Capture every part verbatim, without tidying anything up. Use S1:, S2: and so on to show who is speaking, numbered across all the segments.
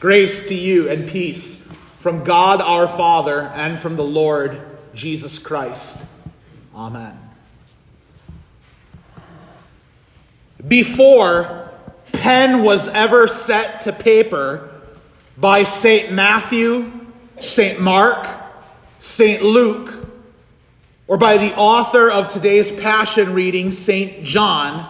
S1: Grace to you and peace from God our Father and from the Lord Jesus Christ. Amen. Before pen was ever set to paper by Saint Matthew, Saint Mark, Saint Luke, or by the author of today's Passion reading, Saint John,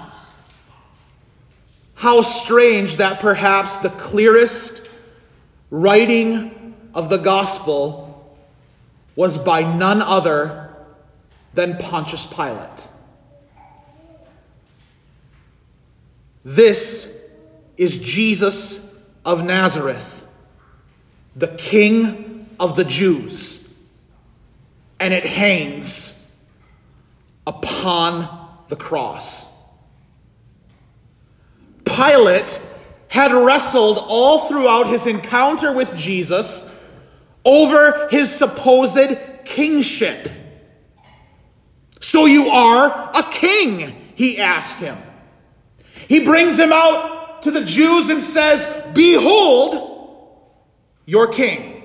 S1: how strange that perhaps the clearest writing of the gospel was by none other than Pontius Pilate. This is Jesus of Nazareth, the King of the Jews, and it hangs upon the cross. Pilate had wrestled all throughout his encounter with Jesus over his supposed kingship. "So you are a king?" he asked him. He brings him out to the Jews and says, "Behold, your king."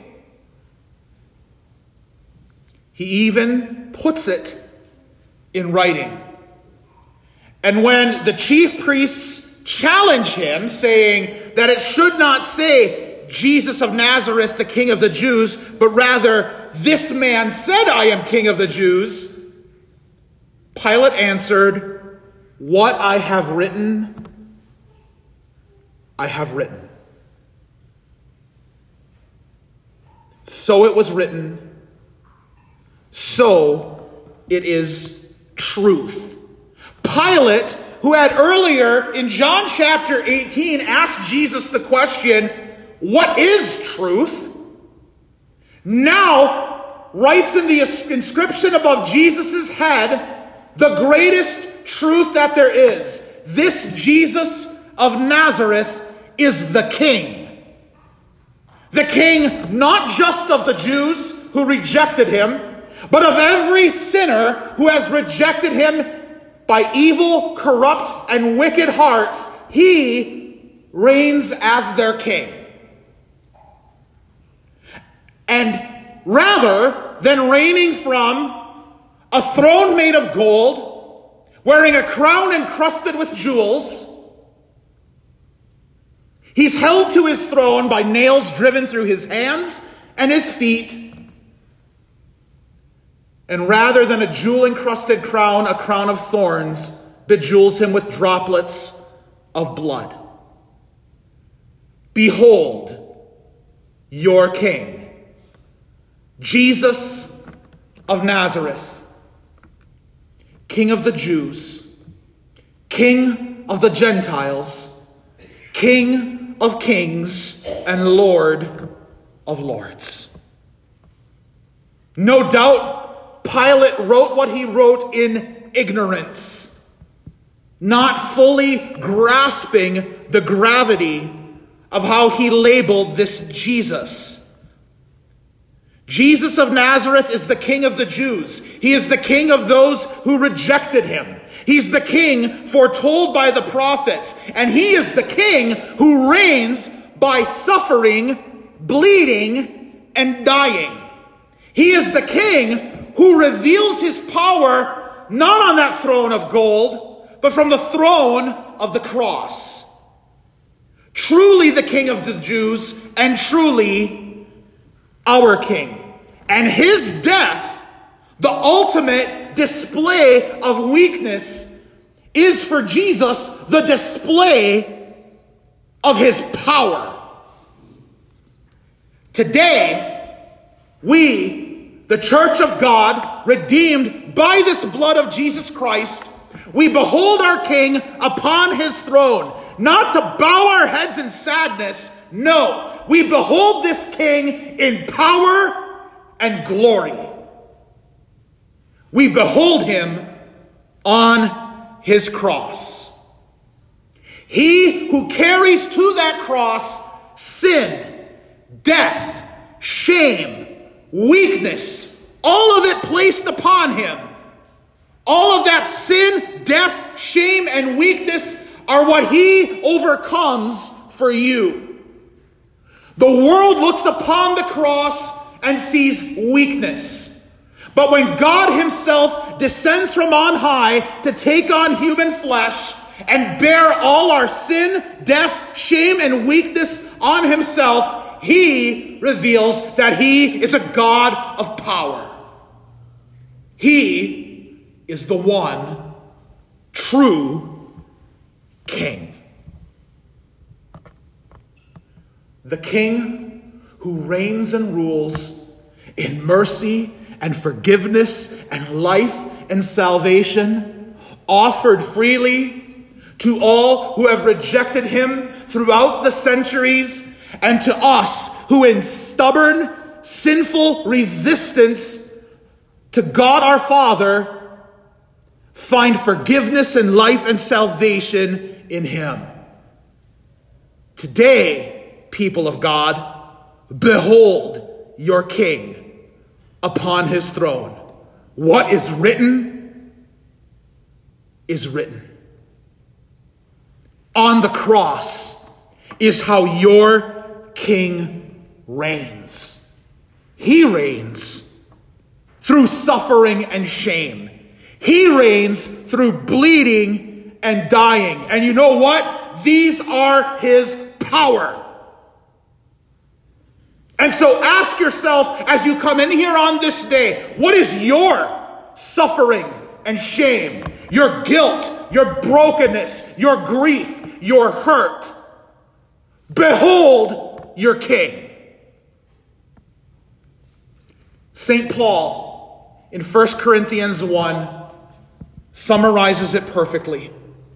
S1: He even puts it in writing. And when the chief priests challenge him, saying that it should not say Jesus of Nazareth, the King of the Jews, but rather, "This man said, I am King of the Jews," Pilate answered, "What I have written, I have written." So it was written, so it is truth. Pilate, who had earlier in John chapter eighteen asked Jesus the question, "What is truth?" now writes in the inscription above Jesus' head the greatest truth that there is. This Jesus of Nazareth is the King. The King not just of the Jews who rejected him, but of every sinner who has rejected him by evil, corrupt, and wicked hearts. He reigns as their king. And rather than reigning from a throne made of gold, wearing a crown encrusted with jewels, he's held to his throne by nails driven through his hands and his feet. And rather than a jewel-encrusted crown, a crown of thorns bejewels him with droplets of blood. Behold, your King, Jesus of Nazareth, King of the Jews, King of the Gentiles, King of kings, and Lord of lords. No doubt, Pilate wrote what he wrote in ignorance, not fully grasping the gravity of how he labeled this Jesus. Jesus of Nazareth is the King of the Jews. He is the King of those who rejected him. He's the King foretold by the prophets. And he is the King who reigns by suffering, bleeding, and dying. He is the King who reveals his power not on that throne of gold, but from the throne of the cross. Truly the King of the Jews, and truly our King. And his death, the ultimate display of weakness, is for Jesus the display of his power. Today, we, the Church of God, redeemed by this blood of Jesus Christ, we behold our King upon his throne, not to bow our heads in sadness. No, we behold this King in power and glory. We behold him on his cross. He who carries to that cross sin, death, shame, weakness, all of it placed upon him. All of that sin, death, shame, and weakness are what he overcomes for you. The world looks upon the cross and sees weakness. But when God himself descends from on high to take on human flesh and bear all our sin, death, shame, and weakness on himself, he reveals that he is a God of power. He is the one true King. The King who reigns and rules in mercy and forgiveness and life and salvation, offered freely to all who have rejected him throughout the centuries, and to us who in stubborn, sinful resistance to God our Father find forgiveness and life and salvation in him. Today, people of God, behold your King upon his throne. What is written is written. On the cross is how your King reigns. He reigns through suffering and shame. He reigns through bleeding and dying. And you know what? These are his power. And so ask yourself as you come in here on this day, what is your suffering and shame, your guilt, your brokenness, your grief, your hurt? Behold your King. Saint Paul in First Corinthians one summarizes it perfectly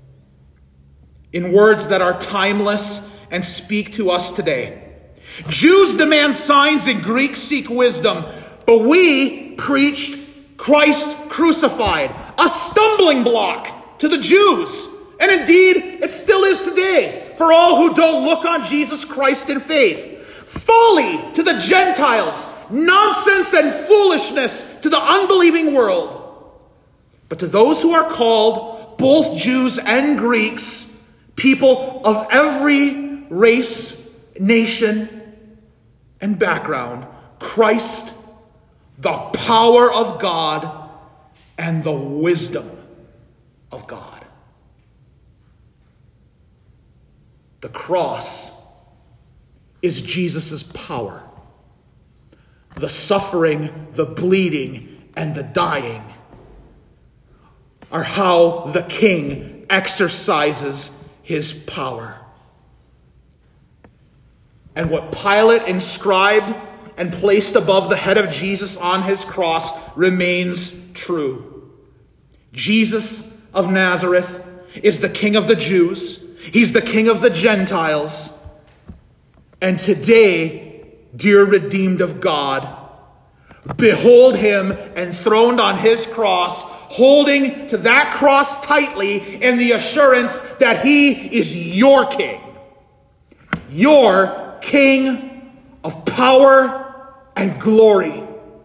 S1: in words that are timeless and speak to us today. Jews demand signs and Greeks seek wisdom, but we preached Christ crucified, a stumbling block to the Jews. And indeed, it still is today for all who don't look on Jesus Christ in faith. Folly to the Gentiles, nonsense and foolishness to the unbelieving world. But to those who are called, both Jews and Greeks, people of every race, nation, and background, Christ, the power of God and the wisdom of God. The cross is Jesus' power. The suffering, the bleeding, and the dying are how the King exercises his power. And what Pilate inscribed and placed above the head of Jesus on his cross remains true. Jesus of Nazareth is the King of the Jews. He's the King of the Gentiles. And today, dear redeemed of God, behold him enthroned on his cross, holding to that cross tightly in the assurance that he is your King. Your King of power and glory,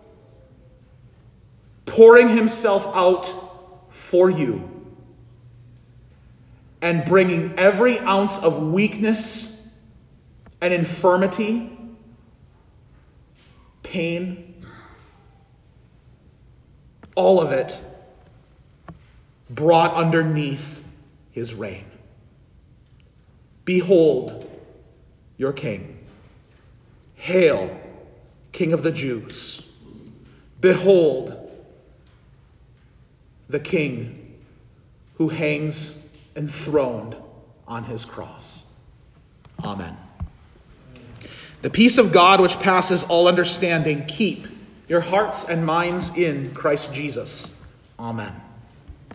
S1: pouring himself out for you and bringing every ounce of weakness and infirmity, pain, all of it brought underneath his reign. Behold your King. Hail, King of the Jews. Behold the King who hangs enthroned on his cross. Amen. The peace of God which passes all understanding, keep your hearts and minds in Christ Jesus. Amen.